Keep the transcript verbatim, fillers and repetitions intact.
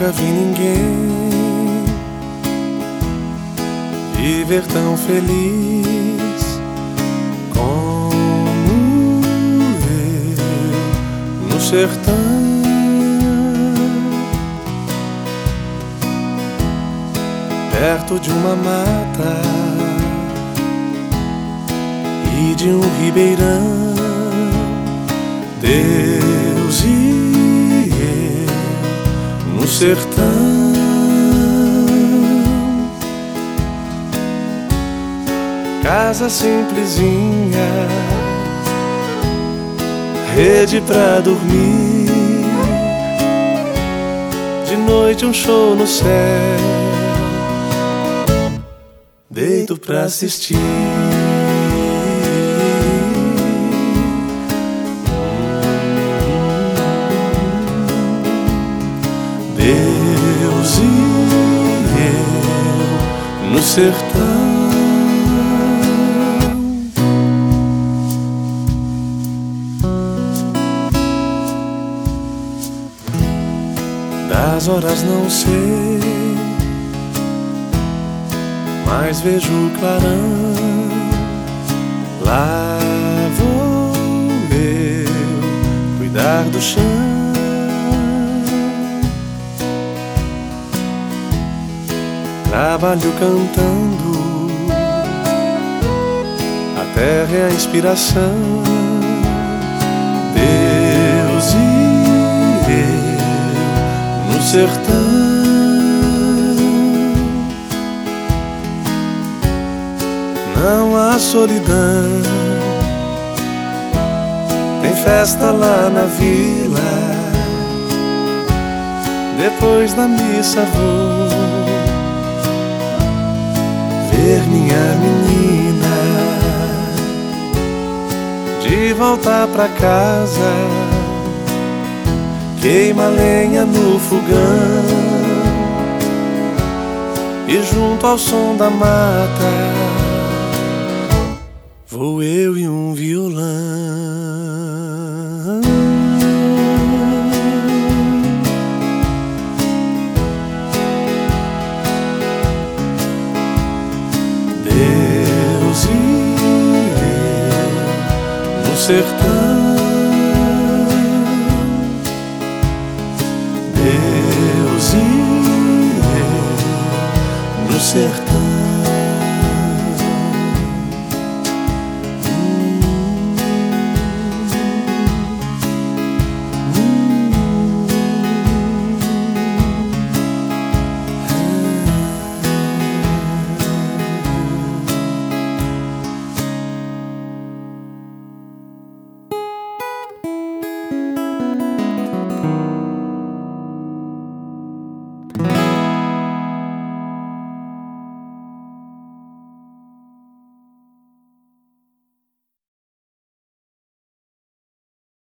Nunca vi ninguém viver tão feliz como eu no sertão. Perto de uma mata e de um ribeirão, Deus e eu no sertão. Casa simplesinha, rede pra dormir, de noite um show no céu, deito pra assistir. Deus e eu no sertão. Das horas não sei, mas vejo o clarão. Lá vou eu cuidar do chão. Trabalho cantando, a terra é a inspiração. Deus e eu no sertão. Não há solidão, tem festa lá na vila. Depois da missa vou ver minha menina. De volta pra casa, queima lenha no fogão, e junto ao som da mata vou eu e um violão. Deus e eu no sertão. Deus e eu no sertão. Bye.